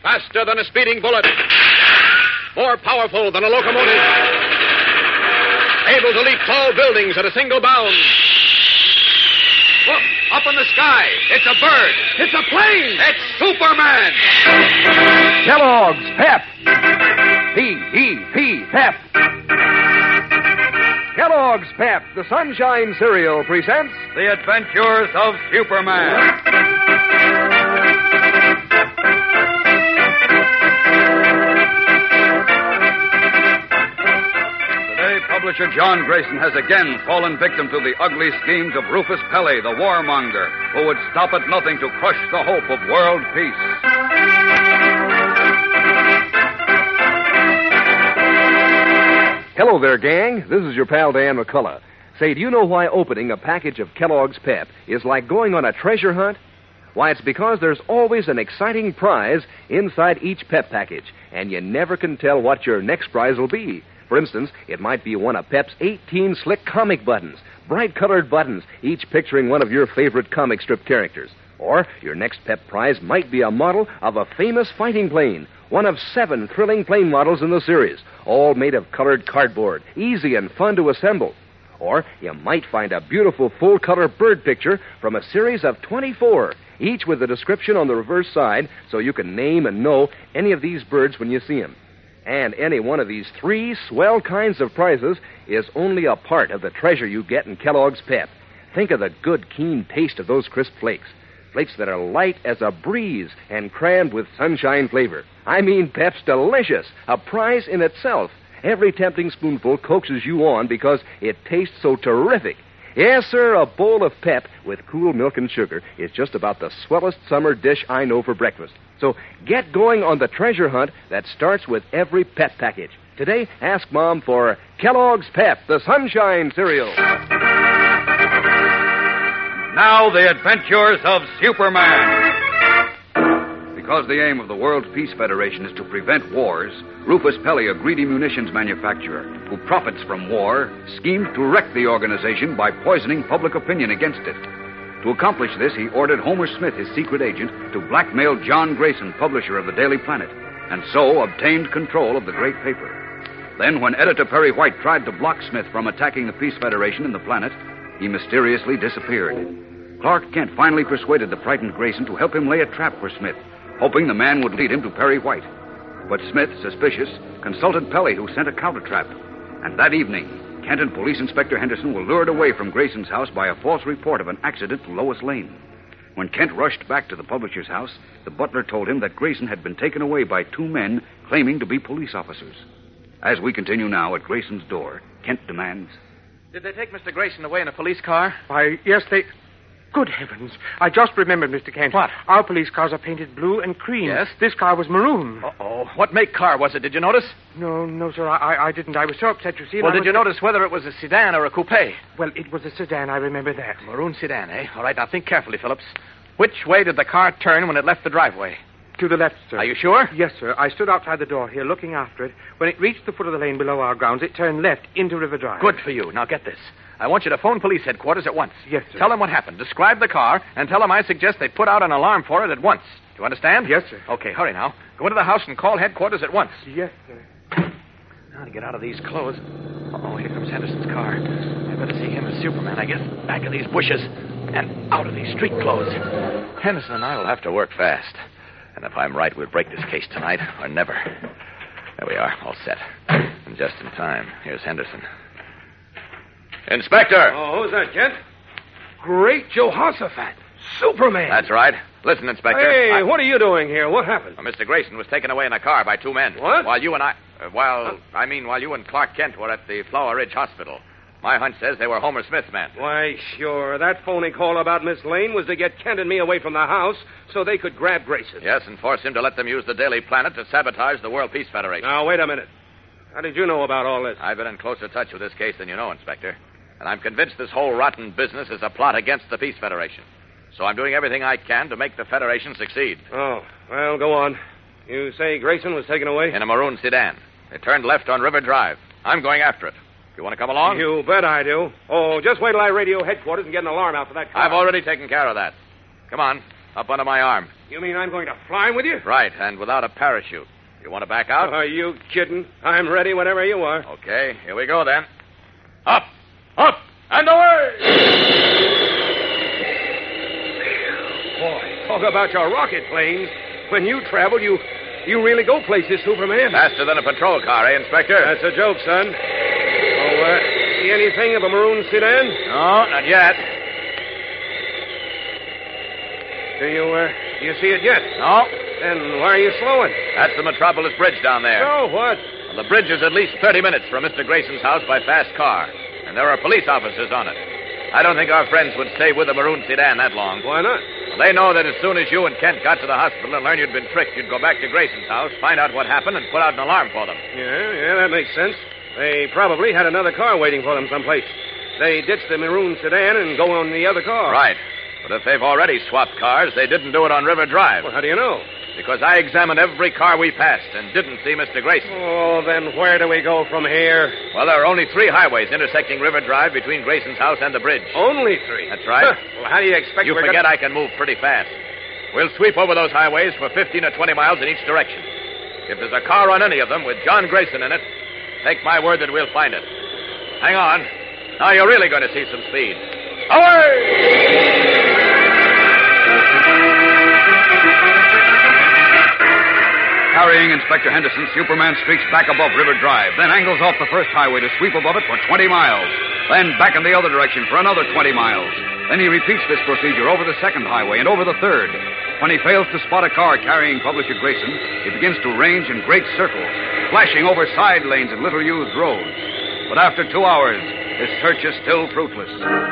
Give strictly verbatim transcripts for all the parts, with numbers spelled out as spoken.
Faster than a speeding bullet. More powerful than a locomotive. Able to leap tall buildings at a single bound. Look, up in the sky. It's a bird. It's a plane. It's Superman. Kellogg's Pep. P E P, Pep. Kellogg's Pep, the Sunshine Cereal, presents The Adventures of Superman. Publisher John Grayson has again fallen victim to the ugly schemes of Rufus Pelley, the warmonger, who would stop at nothing to crush the hope of world peace. Hello there, gang. This is your pal Dan McCullough. Say, do you know why opening a package of Kellogg's Pep is like going on a treasure hunt? Why, it's because there's always an exciting prize inside each Pep package, and you never can tell what your next prize will be. For instance, it might be one of Pep's eighteen slick comic buttons, bright-colored buttons, each picturing one of your favorite comic strip characters. Or your next Pep prize might be a model of a famous fighting plane, one of seven thrilling plane models in the series, all made of colored cardboard, easy and fun to assemble. Or you might find a beautiful full-color bird picture from a series of twenty-four, each with a description on the reverse side so you can name and know any of these birds when you see them. And any one of these three swell kinds of prizes is only a part of the treasure you get in Kellogg's Pep. Think of the good, keen taste of those crisp flakes. Flakes that are light as a breeze and crammed with sunshine flavor. I mean, Pep's delicious, a prize in itself. Every tempting spoonful coaxes you on because it tastes so terrific. Yes, sir, a bowl of Pep with cool milk and sugar is just about the swellest summer dish I know for breakfast. So get going on the treasure hunt that starts with every Pep package. Today, ask Mom for Kellogg's Pep, the Sunshine Cereal. Now, the Adventures of Superman. Because the aim of the World Peace Federation is to prevent wars, Rufus Pelley, a greedy munitions manufacturer who profits from war, schemed to wreck the organization by poisoning public opinion against it. To accomplish this, he ordered Homer Smith, his secret agent, to blackmail John Grayson, publisher of the Daily Planet, and so obtained control of the great paper. Then, when editor Perry White tried to block Smith from attacking the Peace Federation and the Planet, he mysteriously disappeared. Clark Kent finally persuaded the frightened Grayson to help him lay a trap for Smith, hoping the man would lead him to Perry White. But Smith, suspicious, consulted Pelley, who sent a counter-trap. And that evening, Kent and Police Inspector Henderson were lured away from Grayson's house by a false report of an accident to Lois Lane. When Kent rushed back to the publisher's house, the butler told him that Grayson had been taken away by two men claiming to be police officers. As we continue now at Grayson's door, Kent demands, Did they take Mister Grayson away in a police car? Why, yes, they... Good heavens. I just remembered, Mister Kent. What? Our police cars are painted blue and cream. Yes? This car was maroon. Uh-oh. What make car was it? Did you notice? No, no, sir, I, I didn't. I was so upset, you see. Well, I did was... you notice whether it was a sedan or a coupe? Well, it was a sedan, I remember that. Maroon sedan, eh? All right, now think carefully, Phillips. Which way did the car turn when it left the driveway? To the left, sir. Are you sure? Yes, sir. I stood outside the door here looking after it. When it reached the foot of the lane below our grounds, it turned left into River Drive. Good for you. Now get this. I want you to phone police headquarters at once. Yes, sir. Tell them what happened. Describe the car, and tell them I suggest they put out an alarm for it at once. Do you understand? Yes, sir. Okay, hurry now. Go into the house and call headquarters at once. Yes, sir. Now to get out of these clothes. Uh-oh, here comes Henderson's car. I better see him as Superman, I guess. Back of these bushes and out of these street clothes. Henderson and I will have to work fast. And if I'm right, we'll break this case tonight or never. There we are, all set. And just in time. Here's Henderson. Inspector! Oh, who's that, Kent? Great Jehoshaphat. Superman. That's right. Listen, Inspector. Hey, I... what are you doing here? What happened? Well, Mister Grayson was taken away in a car by two men. What? While you and I... Uh, while... Huh? I mean, while you and Clark Kent were at the Flower Ridge Hospital. My hunch says they were Homer Smith's men. Why, sure. That phony call about Miss Lane was to get Kent and me away from the house so they could grab Grayson. Yes, and force him to let them use the Daily Planet to sabotage the World Peace Federation. Now, wait a minute. How did you know about all this? I've been in closer touch with this case than you know, Inspector. And I'm convinced this whole rotten business is a plot against the Peace Federation. So I'm doing everything I can to make the Federation succeed. Oh, well, go on. You say Grayson was taken away? In a maroon sedan. It turned left on River Drive. I'm going after it. You want to come along? You bet I do. Oh, just wait till I radio headquarters and get an alarm out for that car. I've already taken care of that. Come on. Up under my arm. You mean I'm going to fly with you? Right, and without a parachute. You want to back out? Are you kidding? I'm ready whenever you are. Okay, here we go then. Up, up, and away! Boy, talk about your rocket planes. When you travel, you you really go places, Superman. Faster than a patrol car, eh, Inspector? That's a joke, son. Oh, uh, see anything of a maroon sedan? No, not yet. Do you, uh, do you see it yet? No, Then why are you slowing? that's the Metropolis Bridge down there. So what? Well, the bridge is at least thirty minutes from Mister Grayson's house by fast car, and there are police officers on it. I don't think our friends would stay with the maroon sedan that long. Why not? Well, they know that as soon as you and Kent got to the hospital and learned you'd been tricked, you'd go back to Grayson's house, find out what happened, and put out an alarm for them. Yeah, yeah, that makes sense. They probably had another car waiting for them someplace. They ditched the maroon sedan and go on the other car. Right. But if they've already swapped cars, they didn't do it on River Drive. Well, how do you know? Because I examined every car we passed and didn't see Mister Grayson. Oh, then where do we go from here? Well, there are only three highways intersecting River Drive between Grayson's house and the bridge. Only three. That's right. Huh. Well, how do you expect You we're forget gonna... I can move pretty fast. We'll sweep over those highways for fifteen or twenty miles in each direction. If there's a car on any of them with John Grayson in it, take my word that we'll find it. Hang on. Now you're really going to see some speed. Away! Carrying Inspector Henderson, Superman streaks back above River Drive, then angles off the first highway to sweep above it for twenty miles, then back in the other direction for another twenty miles. Then he repeats this procedure over the second highway and over the third. When he fails to spot a car carrying Publisher Grayson, he begins to range in great circles, flashing over side lanes and little-used roads. But after two hours, his search is still fruitless.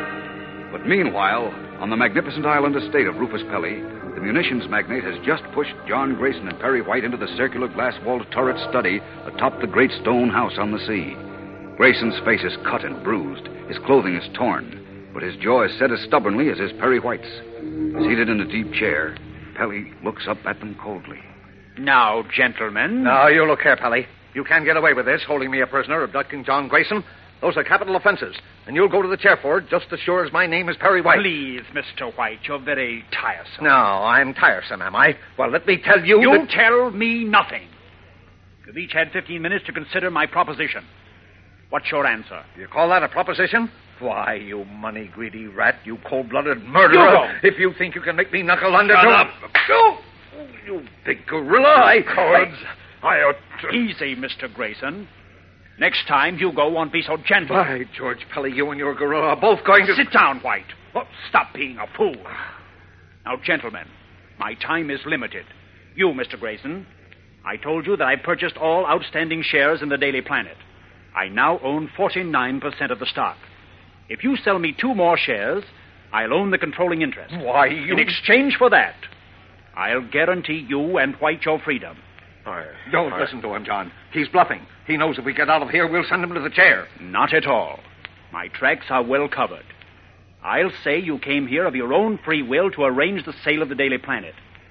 But meanwhile, on the magnificent island estate of Rufus Pelly, the munitions magnate has just pushed John Grayson and Perry White into the circular glass-walled turret study atop the great stone house on the sea. Grayson's face is cut and bruised. His clothing is torn. But his jaw is set as stubbornly as is Perry White's. Seated in a deep chair, Pelly looks up at them coldly. Now, gentlemen. Now, you look here, Pelly. You can't get away with this, holding me a prisoner, abducting John Grayson. Those are capital offenses, and you'll go to the chair for it just as sure as my name is Perry White. Please, Mister White, you're very tiresome. No, I'm tiresome, am I? Well, let me tell you... You that... tell me nothing. You've each had fifteen minutes to consider my proposition. What's your answer? You call that a proposition? Why, you money-greedy rat, you cold-blooded murderer. You if you think you can make me knuckle under... Shut to... up. Oh, you big gorilla. I... Cowards. I ought to... Easy, Mister Grayson. Next time, you-go won't be so gentle. Why, George Pelly, you and your gorilla are both going to... Sit down, White. Oh, stop being a fool. Now, gentlemen, my time is limited. You, Mister Grayson, I told you that I purchased all outstanding shares in the Daily Planet. I now own forty-nine percent of the stock. If you sell me two more shares, I'll own the controlling interest. Why, you... In exchange for that, I'll guarantee you and White your freedom. I... Don't I... listen to him, John. He's bluffing. He knows if we get out of here, we'll send him to the chair. Not at all. My tracks are well covered. I'll say you came here of your own free will to arrange the sale of the Daily Planet.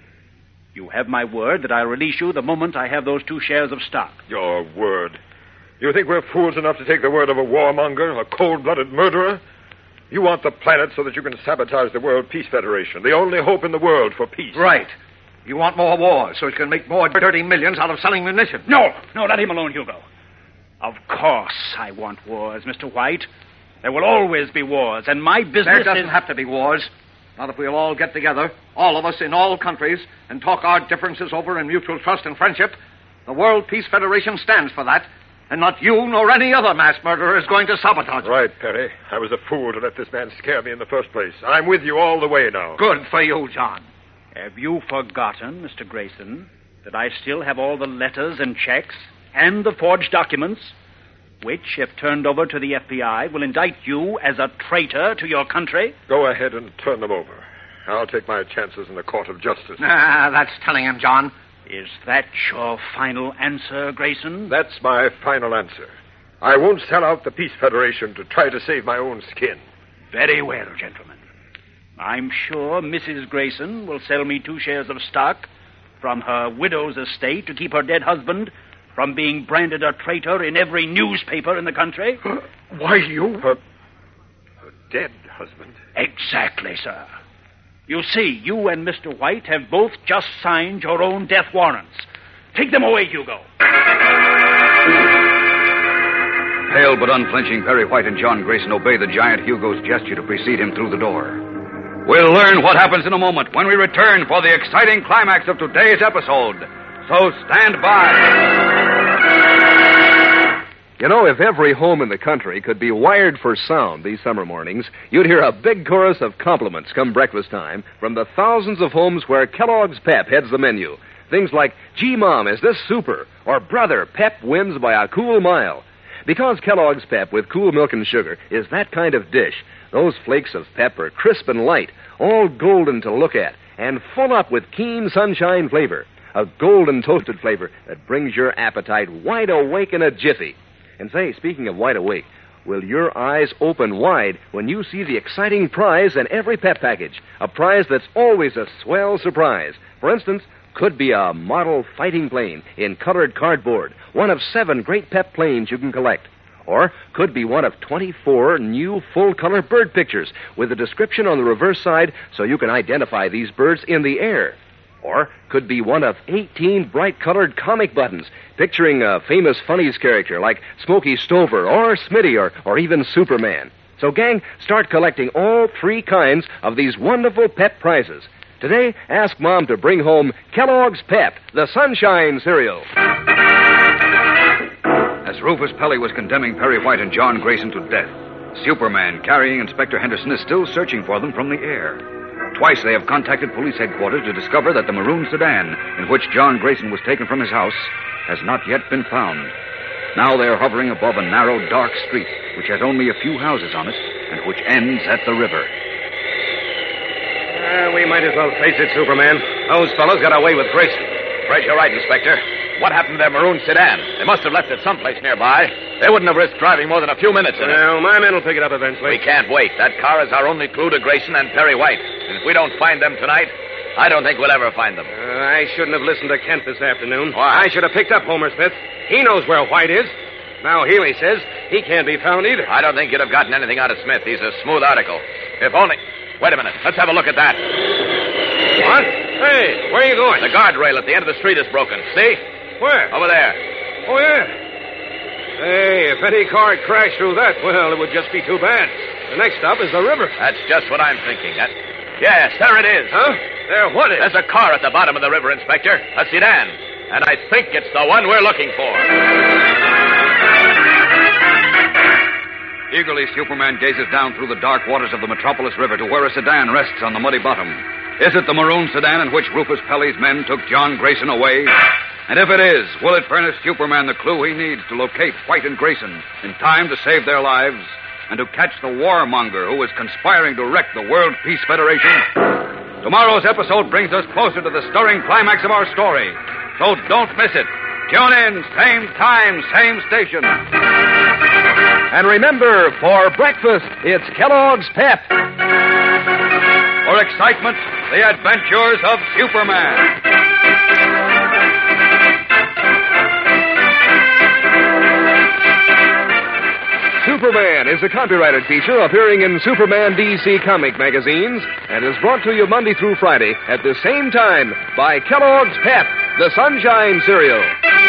You have my word that I'll release you the moment I have those two shares of stock. Your word? You think we're fools enough to take the word of a warmonger, a cold-blooded murderer? You want the planet so that you can sabotage the World Peace Federation, the only hope in the world for peace. Right. You want more wars so you can make more dirty millions out of selling munitions. No, no, let him alone, Hugo. Of course I want wars, Mister White. There will always be wars, and my business There doesn't is... have to be wars. Not if we'll all get together, all of us in all countries, and talk our differences over in mutual trust and friendship. The World Peace Federation stands for that, and not you nor any other mass murderer is going to sabotage it. Right, Perry. I was a fool to let this man scare me in the first place. I'm with you all the way now. Good for you, John. Have you forgotten, Mister Grayson, that I still have all the letters and checks and the forged documents, which, if turned over to the F B I, will indict you as a traitor to your country? Go ahead and turn them over. I'll take my chances in the court of justice. Ah, that's telling him, John. Is that your final answer, Grayson? That's my final answer. I won't sell out the Peace Federation to try to save my own skin. Very well, gentlemen. I'm sure Missus Grayson will sell me two shares of stock from her widow's estate to keep her dead husband from being branded a traitor in every newspaper in the country. Why, you... Her, her dead husband? Exactly, sir. You see, you and Mister White have both just signed your own death warrants. Take them away, Hugo. Pale but unflinching, Perry White and John Grayson obey the giant Hugo's gesture to precede him through the door. We'll learn what happens in a moment when we return for the exciting climax of today's episode. So stand by. You know, if every home in the country could be wired for sound these summer mornings, you'd hear a big chorus of compliments come breakfast time from the thousands of homes where Kellogg's Pep heads the menu. Things like, "Gee, Mom, is this super?" Or, "Brother, Pep wins by a cool mile." Because Kellogg's Pep with cool milk and sugar is that kind of dish, those flakes of Pep are crisp and light, all golden to look at, and full up with keen sunshine flavor. A golden toasted flavor that brings your appetite wide awake in a jiffy. And say, speaking of wide awake, will your eyes open wide when you see the exciting prize in every Pep package? A prize that's always a swell surprise. For instance, could be a model fighting plane in colored cardboard, one of seven great Pep planes you can collect. Or could be one of twenty-four new full-color bird pictures with a description on the reverse side so you can identify these birds in the air. Or could be one of eighteen bright-colored comic buttons picturing a famous funnies character like Smokey Stover or Smitty or, or even Superman. So, gang, start collecting all three kinds of these wonderful Pep prizes. Today, ask Mom to bring home Kellogg's Pep, the Sunshine Cereal. As Rufus Pelly was condemning Perry White and John Grayson to death, Superman, carrying Inspector Henderson, is still searching for them from the air. Twice they have contacted police headquarters to discover that the maroon sedan in which John Grayson was taken from his house has not yet been found. Now they are hovering above a narrow, dark street which has only a few houses on it and which ends at the river. Uh, we might as well face it, Superman. Those fellows got away with Grayson. Afraid you're right, Inspector. What happened to their maroon sedan? They must have left it someplace nearby. They wouldn't have risked driving more than a few minutes in it. Well, my men will pick it up eventually. We can't wait. That car is our only clue to Grayson and Perry White. And if we don't find them tonight, I don't think we'll ever find them. Uh, I shouldn't have listened to Kent this afternoon. Why? I should have picked up Homer Smith. He knows where White is. Now Healy says he can't be found either. I don't think you'd have gotten anything out of Smith. He's a smooth article. If only... Wait a minute. Let's have a look at that. What? Hey, where are you going? The guardrail at the end of the street is broken. See? Where? Over there. Oh, yeah. Hey, if any car had crashed through that, well, it would just be too bad. The next stop is the river. That's just what I'm thinking. That... Yes, there it is. Huh? There what is? There's a car at the bottom of the river, Inspector. A sedan. And I think it's the one we're looking for. Eagerly, Superman gazes down through the dark waters of the Metropolis River to where a sedan rests on the muddy bottom. Is it the maroon sedan in which Rufus Pelly's men took John Grayson away? And if it is, will it furnish Superman the clue he needs to locate White and Grayson in time to save their lives and to catch the warmonger who is conspiring to wreck the World Peace Federation? Tomorrow's episode brings us closer to the stirring climax of our story. So don't miss it. Tune in, same time, same station. And remember, for breakfast, it's Kellogg's Pep. For excitement, the adventures of Superman. Superman is a copyrighted feature appearing in Superman D C comic magazines and is brought to you Monday through Friday at the same time by Kellogg's Pep, the Sunshine Cereal.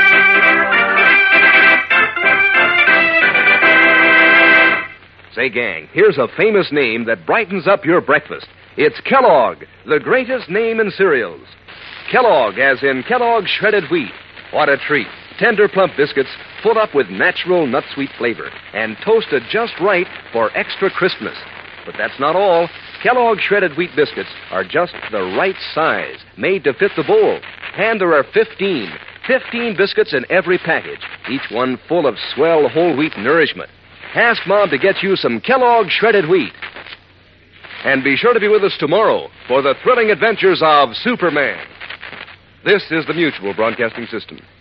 Say, gang, here's a famous name that brightens up your breakfast. It's Kellogg, the greatest name in cereals. Kellogg, as in Kellogg's shredded wheat. What a treat. Tender, plump biscuits full up with natural nut-sweet flavor and toasted just right for extra crispness. But that's not all. Kellogg's shredded wheat biscuits are just the right size, made to fit the bowl. And there are fifteen. Fifteen biscuits in every package, each one full of swell whole wheat nourishment. Ask Mom to get you some Kellogg's shredded wheat. And be sure to be with us tomorrow for the thrilling adventures of Superman. This is the Mutual Broadcasting System.